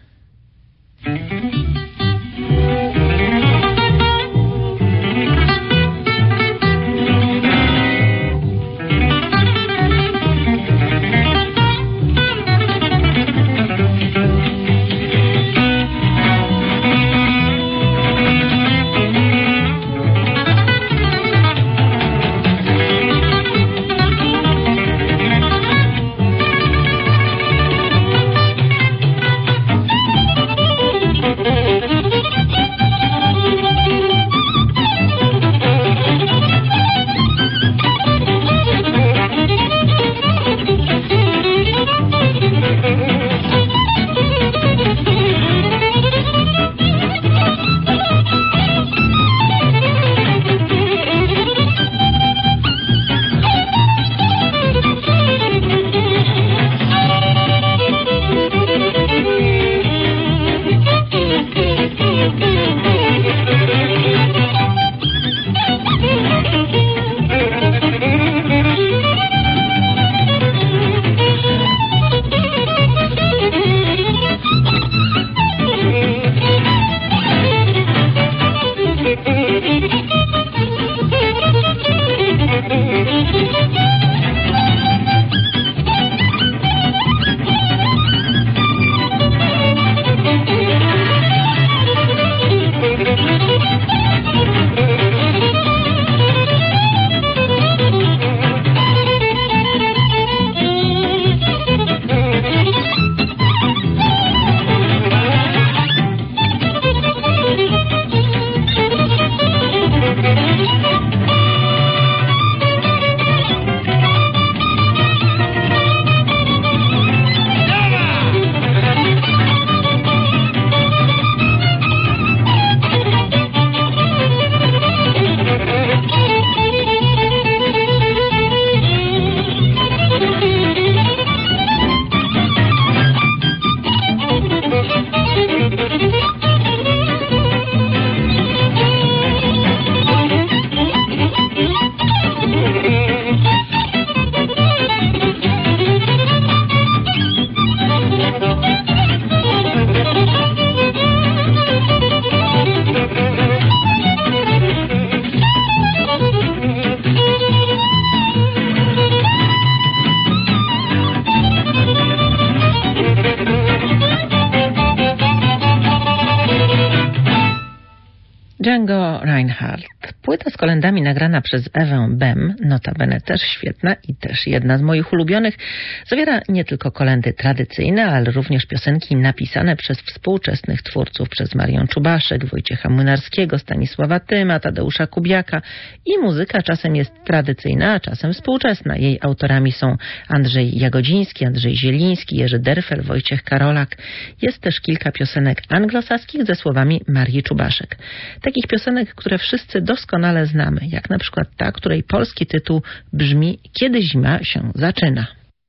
Django Reinhardt. Płyta z kolendami nagrana przez Ewę Bem, notabene też świetna i też jedna z moich ulubionych, zawiera nie tylko kolendy tradycyjne, ale również piosenki napisane przez współczesnych twórców, przez Marię Czubaszek, Wojciecha Młynarskiego, Stanisława Tyma, Tadeusza Kubiaka i muzyka czasem jest tradycyjna, a czasem współczesna. Jej autorami są Andrzej Jagodziński, Andrzej Zieliński, Jerzy Derfel, Wojciech Karolak. Jest też kilka piosenek anglosaskich ze słowami Marii Czubaszek. Takich piosenek, które wszyscy doskonale znamy, jak na przykład ta, której polski tytuł brzmi Kiedy zima się zaczyna.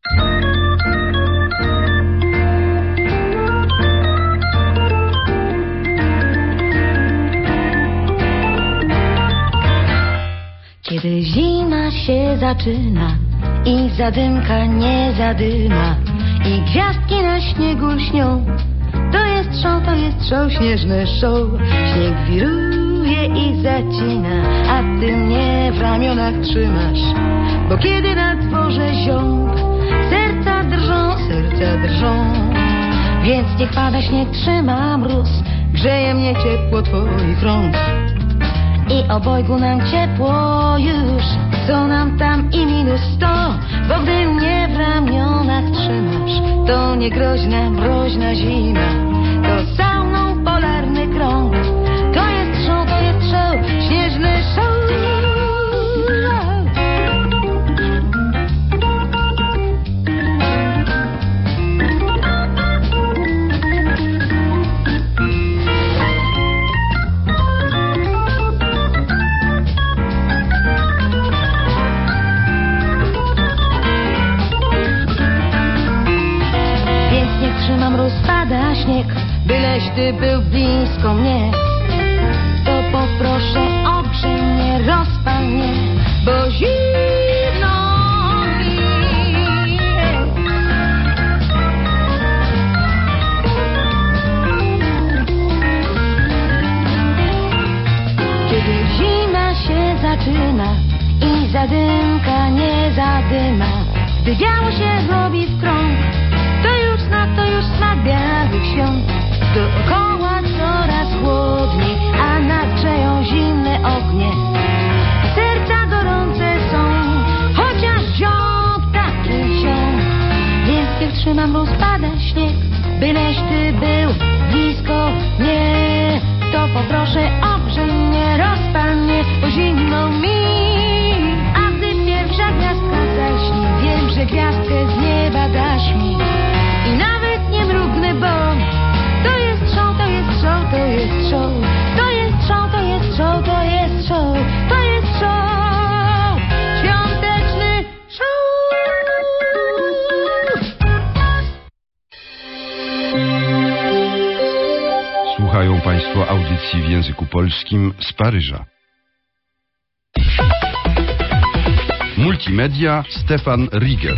Kiedy zima się zaczyna i zadymka nie zadyma i gwiazdki na śniegu lśnią, to jest show, to jest show, śnieżny show. Śnieg wiruje i zacina, a ty mnie w ramionach trzymasz, bo kiedy na dworze ziąb, serca drżą, serca drżą. Więc niech pada śnieg, trzyma mróz, grzeje mnie ciepło twoich rąk. I obojgu nam ciepło już, co nam tam i minus sto, bo gdy mnie w ramionach trzymasz, to nie groźna, mroźna zima, to sauną polarny krąg. To jest show, to jest show, śnieżny show. Rozpada śnieg, byleś ty był blisko mnie, to poproszę ogrzej mnie, rozpal mnie, bo zimno mi. Kiedy zima się zaczyna i zadymka nie zadyma, gdy biało się robi w krąg, to już smak białych świąt. Dookoła coraz chłodniej, a nas grzeją zimne ognie. Serca gorące są, chociaż ziąb taki ziąb. Więc niech trzyma mróz, pada śnieg, byleś ty był blisko mnie, to poproszę ogrzej mnie, rozpal mnie, bo zimno mi. A gdy pierwsza gwiazdka zaśni, wiem, że gwiazdkę z nieba dasz mi. I nawet nie mrugnę, bo to jest show, to jest show, to jest show, to jest show, to jest show, to jest show, to jest show, świąteczny show. Słuchają Państwo audycji w języku polskim z Paryża. Multimedia Stefan Rieger.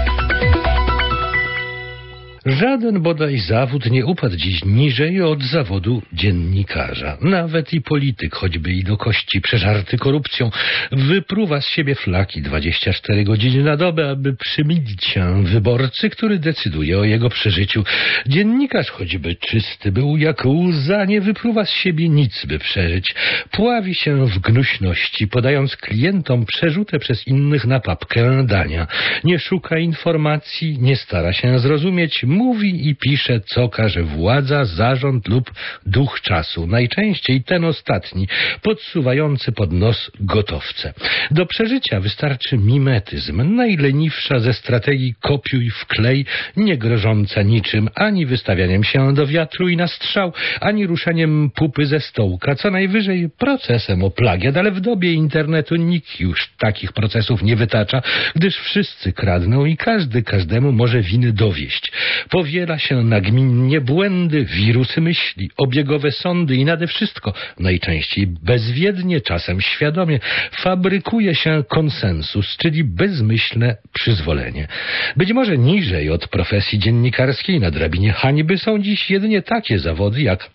Żaden bodaj zawód nie upadł dziś niżej od zawodu dziennikarza. Nawet i polityk, choćby i do kości przeżarty korupcją, wypruwa z siebie flaki dwadzieścia cztery godziny na dobę, aby przymilić się wyborcy, który decyduje o jego przeżyciu. Dziennikarz, choćby czysty był jak łza, nie wypruwa z siebie nic, by przeżyć. Pławi się w gnuśności, podając klientom przerzute przez innych na papkę dania. Nie szuka informacji, nie stara się zrozumieć, mówi i pisze, co każe władza, zarząd lub duch czasu. Najczęściej ten ostatni, podsuwający pod nos gotowce. Do przeżycia wystarczy mimetyzm, najleniwsza ze strategii kopiuj wklej, nie grożąca niczym, ani wystawianiem się do wiatru i na strzał, ani ruszaniem pupy ze stołka, co najwyżej procesem o plagiat, ale w dobie internetu nikt już takich procesów nie wytacza, gdyż wszyscy kradną i każdy każdemu może winy dowieść. Powiela się nagminnie błędy, wirusy myśli, obiegowe sądy i nade wszystko, najczęściej bezwiednie, czasem świadomie, fabrykuje się konsensus, czyli bezmyślne przyzwolenie. Być może niżej od profesji dziennikarskiej na drabinie hańby są dziś jedynie takie zawody jak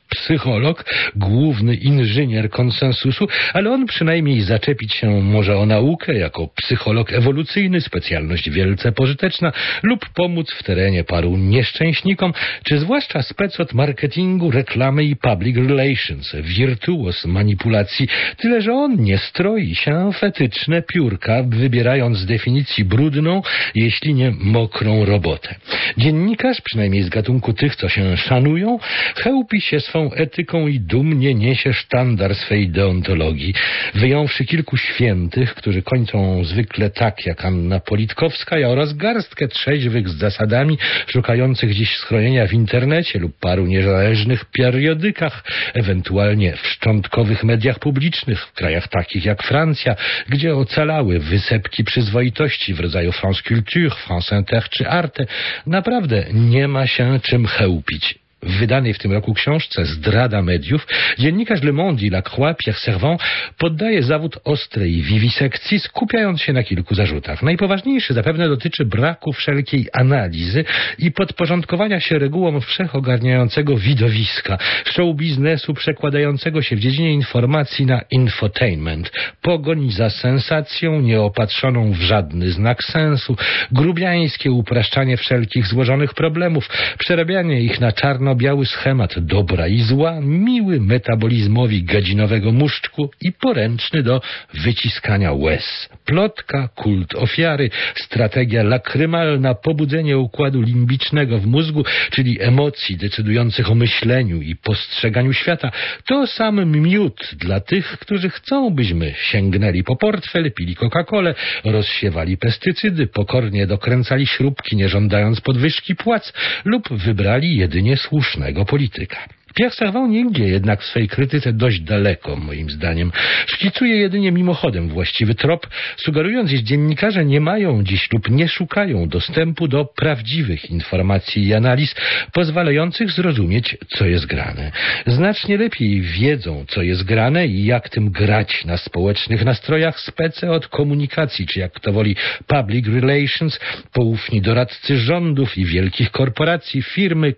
psycholog, główny inżynier konsensusu, ale on przynajmniej zaczepić się może o naukę jako psycholog ewolucyjny, specjalność wielce pożyteczna, lub pomóc w terenie paru nieszczęśnikom, czy zwłaszcza spec od marketingu, reklamy i public relations, wirtuos manipulacji, tyle że on nie stroi się w etyczne piórka, wybierając z definicji brudną, jeśli nie mokrą robotę. Dziennikarz, przynajmniej z gatunku tych, co się szanują, chełpi się swą etyką i dumnie niesie sztandar swej deontologii, wyjąwszy kilku świętych, którzy kończą zwykle tak jak Anna Politkowska, oraz garstkę trzeźwych z zasadami, szukających dziś schronienia w internecie lub paru niezależnych periodykach, ewentualnie w szczątkowych mediach publicznych w krajach takich jak Francja, gdzie ocalały wysepki przyzwoitości w rodzaju France Culture, France Inter czy Arte. Naprawdę nie ma się czym chełpić. W wydanej w tym roku książce Zdrada mediów dziennikarz Le Monde i La Croix Pierre Servan poddaje zawód ostrej wiwisekcji, skupiając się na kilku zarzutach. Najpoważniejszy zapewne dotyczy braku wszelkiej analizy i podporządkowania się regułom wszechogarniającego widowiska, show biznesu przekładającego się w dziedzinie informacji na infotainment, pogoń za sensacją nieopatrzoną w żadny znak sensu, grubiańskie upraszczanie wszelkich złożonych problemów, przerabianie ich na czarno biały schemat dobra i zła, miły metabolizmowi gadzinowego muszczku i poręczny do wyciskania łez. Plotka, kult ofiary, strategia lakrymalna, pobudzenie układu limbicznego w mózgu, czyli emocji decydujących o myśleniu i postrzeganiu świata, to sam miód dla tych, którzy chcą, byśmy sięgnęli po portfel, pili Coca-Colę, rozsiewali pestycydy, pokornie dokręcali śrubki, nie żądając podwyżki płac, lub wybrali jedynie słusznego polityka. Pierre Servan nie idzie jednak w swej krytyce dość daleko, moim zdaniem. Szkicuje jedynie mimochodem właściwy trop, sugerując, iż dziennikarze nie mają dziś lub nie szukają dostępu do prawdziwych informacji i analiz pozwalających zrozumieć, co jest grane. Znacznie lepiej wiedzą, co jest grane i jak tym grać na społecznych nastrojach spece od komunikacji, czy jak kto woli public relations, poufni doradcy rządów i wielkich korporacji, firmy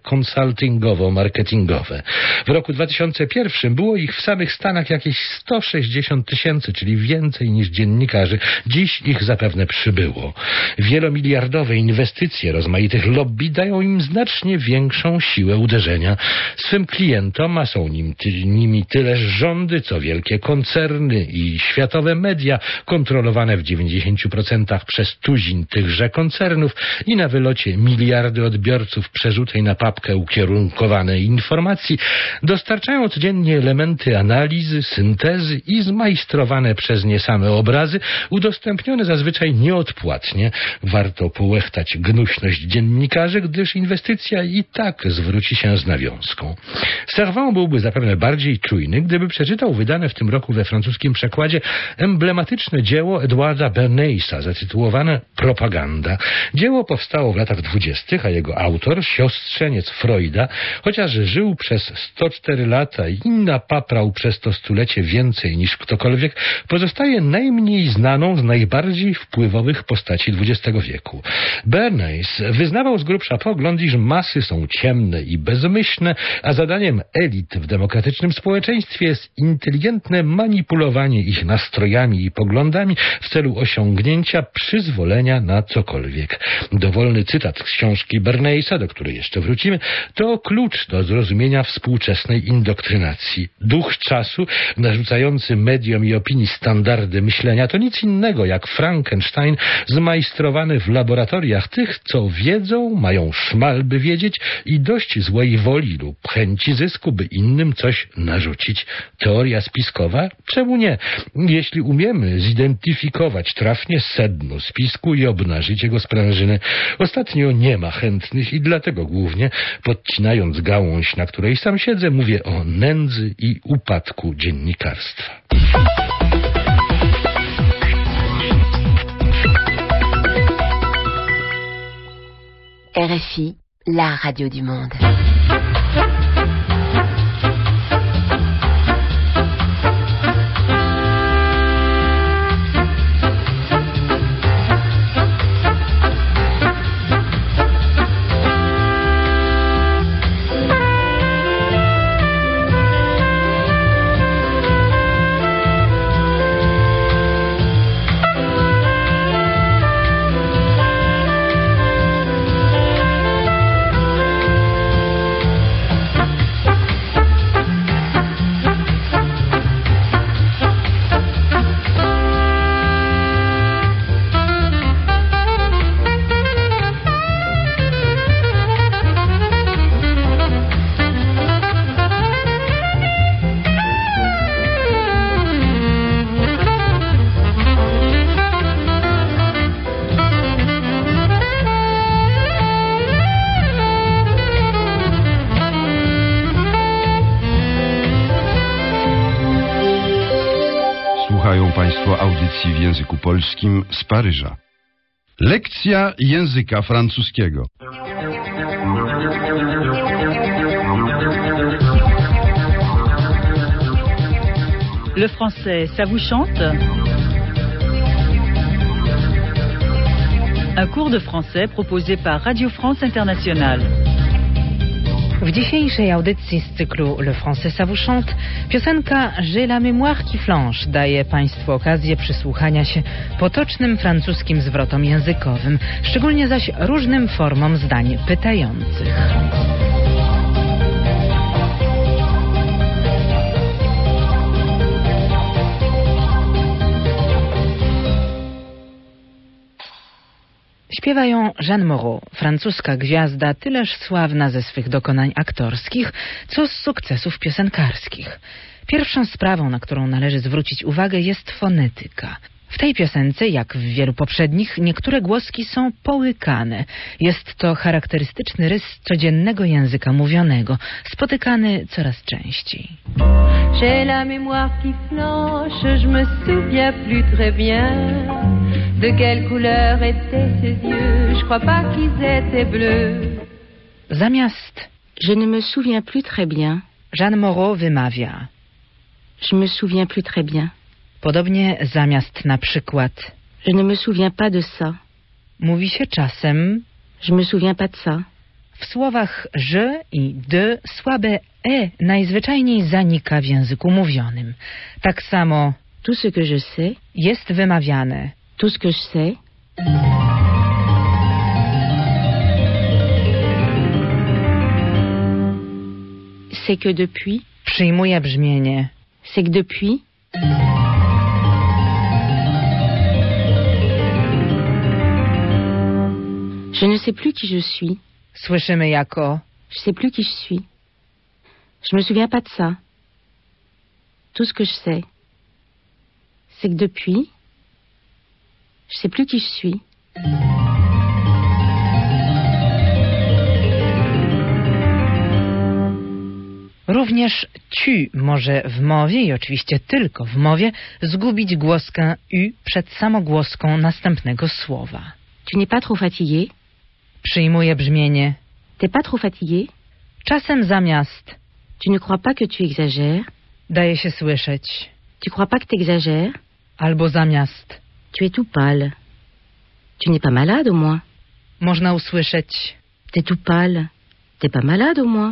konsultingowo-marketingowe. W roku dwa tysiące pierwszym było ich w samych Stanach jakieś sto sześćdziesiąt tysięcy, czyli więcej niż dziennikarzy. Dziś ich zapewne przybyło. Wielomiliardowe inwestycje rozmaitych lobby dają im znacznie większą siłę uderzenia. Swym klientom, a są nim, ty, nimi tyleż rządy, co wielkie koncerny i światowe media, kontrolowane w dziewięćdziesięciu procentach przez tuzin tychże koncernów i na wylocie miliardy odbiorców przerzutej na papkę ukierunkowanej informacji, dostarczają codziennie elementy analizy, syntezy i zmajstrowane przez nie same obrazy, udostępnione zazwyczaj nieodpłatnie. Warto połechtać gnuśność dziennikarzy, gdyż inwestycja i tak zwróci się z nawiązką. Servan byłby zapewne bardziej czujny, gdyby przeczytał wydane w tym roku we francuskim przekładzie emblematyczne dzieło Edwarda Bernaisa zatytułowane Propaganda. Dzieło powstało w latach dwudziestych, a jego autor, siostrzeniec Freuda, chociaż żył przez sto cztery lata i napaprał przez to stulecie więcej niż ktokolwiek, pozostaje najmniej znaną z najbardziej wpływowych postaci dwudziestego wieku. Bernays wyznawał z grubsza pogląd, iż masy są ciemne i bezmyślne, a zadaniem elit w demokratycznym społeczeństwie jest inteligentne manipulowanie ich nastrojami i poglądami w celu osiągnięcia przyzwolenia na cokolwiek. Dowolny cytat z książki Bernaysa, do której jeszcze wrócimy, to klucz do zrozumienia współczesnej indoktrynacji. Duch czasu, narzucający mediom i opinii standardy myślenia, to nic innego jak Frankenstein zmajstrowany w laboratoriach tych, co wiedzą, mają szmal, by wiedzieć i dość złej woli lub chęci zysku, by innym coś narzucić. Teoria spiskowa? Czemu nie? Jeśli umiemy zidentyfikować trafnie sedno spisku i obnażyć jego sprężynę. Ostatnio nie ma chętnych i dlatego głównie, podcinając gałąź, na której sam siedzę, mówię o nędzy i upadku dziennikarstwa. R F I, la radio du monde. Państwo audycji w języku polskim z Paryża. Lekcja języka francuskiego. Le français, ça vous chante? Un cours de français proposé par Radio France Internationale. W dzisiejszej audycji z cyklu Le Français ça vous chante piosenka J'ai la mémoire qui flanche daje Państwu okazję przysłuchania się potocznym francuskim zwrotom językowym, szczególnie zaś różnym formom zdań pytających. Śpiewa ją Jeanne Moreau, francuska gwiazda, tyleż sławna ze swych dokonań aktorskich, co z sukcesów piosenkarskich. Pierwszą sprawą, na którą należy zwrócić uwagę, jest fonetyka. W tej piosence, jak w wielu poprzednich, niektóre głoski są połykane. Jest to charakterystyczny rys codziennego języka mówionego, spotykany coraz częściej. J'ai la mémoire qui flanche, je me souviens plus très bien de quelle couleur étaient ses yeux, je crois pas qu'ils étaient bleus. Zamiast Je ne me souviens plus très bien. Jeanne Moreau wymawia. Je me souviens plus très bien. Podobnie zamiast na przykład Je ne me souviens pas de ça. mówi się czasem Je me souviens pas de ça. w słowach je i de słabe e najzwyczajniej zanika w języku mówionym. Tak samo Tout ce que je sais, jest wymawiane tout ce que je sais, c'est que depuis, przyjmuje brzmienie c'est que depuis, je ne sais plus qui je suis. słyszymy jako Je sais plus qui je suis. Je me souviens pas de ça. Tout ce que je sais, c'est que depuis, je sais plus qui je suis. Również tu może w mowie, i oczywiście tylko w mowie, zgubić głoskę u przed samogłoską następnego słowa. Tu n'es pas trop fatigué? Przyjmuje brzmienie T'es pas trop fatigué? czasem zamiast Tu ne crois pas que tu exagères? daje się słyszeć Tu crois pas que t'exagères? albo zamiast Tu es tout pâle. Tu n'es pas malade au moins? można usłyszeć T'es tout pâle. T'es pas malade au moins?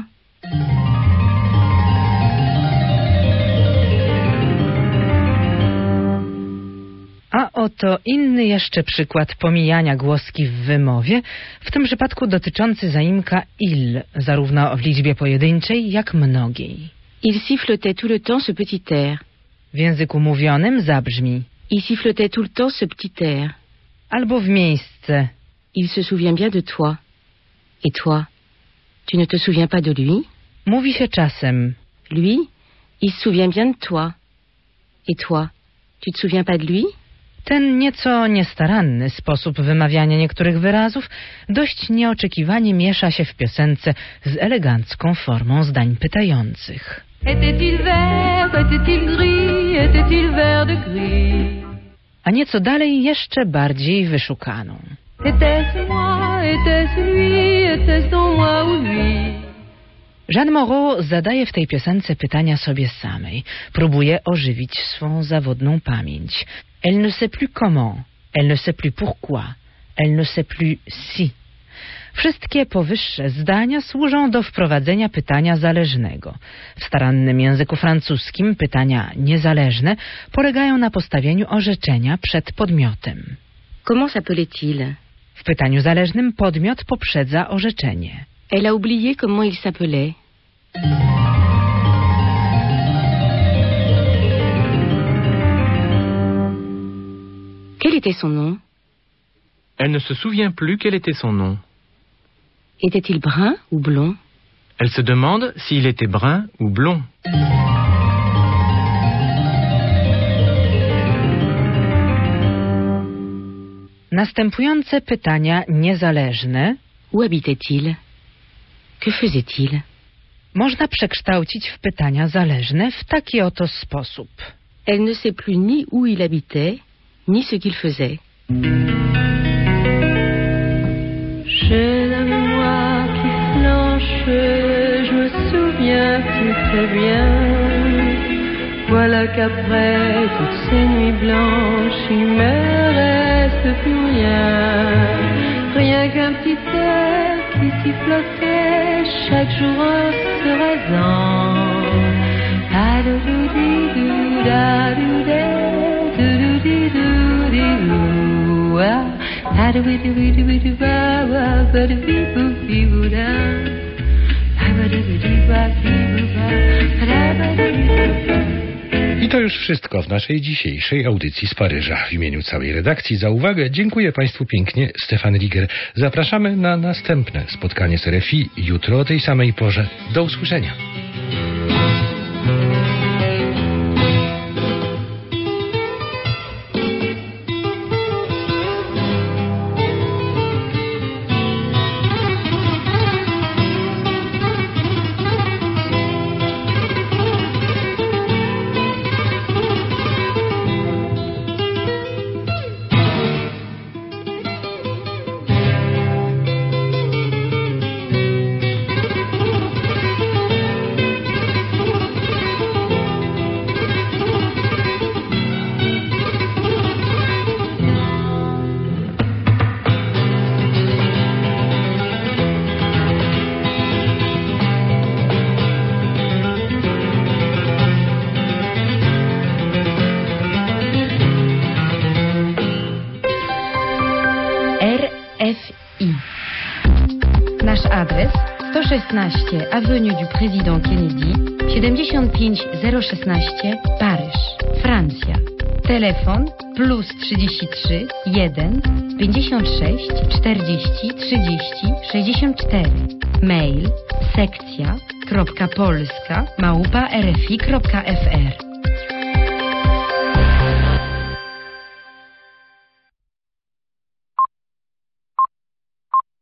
A oto inny jeszcze przykład pomijania głoski w wymowie, w tym przypadku dotyczący zaimka il, zarówno w liczbie pojedynczej, jak mnogiej. Il sifflotait tout le temps ce petit air. W języku mówionym zabrzmi Il sifflotait tout le temps ce petit air. albo w miejsce Il se souvient bien de toi. Et toi, tu ne te souviens pas de lui? mówi się czasem Lui, il se souvient bien de toi. Et toi, tu te souviens pas de lui? ten nieco niestaranny sposób wymawiania niektórych wyrazów dość nieoczekiwanie miesza się w piosence z elegancką formą zdań pytających. Était-il vert, était-il gris, était-il vert de gris? A nieco dalej jeszcze bardziej wyszukaną. Était-ce moi, était-ce lui, était-ce donc moi ou lui? Jeanne Moreau zadaje w tej piosence pytania sobie samej. Próbuje ożywić swą zawodną pamięć. Elle ne sait plus comment, elle ne sait plus pourquoi, elle ne sait plus si. Wszystkie powyższe zdania służą do wprowadzenia pytania zależnego. W starannym języku francuskim pytania niezależne polegają na postawieniu orzeczenia przed podmiotem. Comment s'appelait-il? W pytaniu zależnym podmiot poprzedza orzeczenie. Elle a oublié comment il s'appelait. Quel était son nom? Elle ne se souvient plus quel était son nom. Était-il brun ou blond? Elle se demande s'il était brun ou blond. Następujące pytania niezależne Où habitait-il? Que faisait-il? można przekształcić w pytania zależne w taki oto sposób. Elle ne sait plus ni où il habitait, ni ce qu'il faisait. J'ai la mémoire qui flanche, je me souviens plus très bien. Voilà qu'après toutes ces nuits blanches, il me reste plus rien. Rien qu'un petit air qui sifflotait chaque jour en se rasant. I to już wszystko w naszej dzisiejszej audycji z Paryża. W imieniu całej redakcji za uwagę dziękuję Państwu pięknie. Stefan Riger. Zapraszamy na następne spotkanie z R F I jutro o tej samej porze. Do usłyszenia. Nasz adres sto szesnaście Avenue du Président Kennedy, siedemdziesiąt pięć zero szesnaście Paryż, Francja. Telefon plus trzydzieści trzy jeden pięćdziesiąt sześć czterdzieści trzydzieści sześćdziesiąt cztery. Mail sekcja kropka polska małpa rfi kropka f r.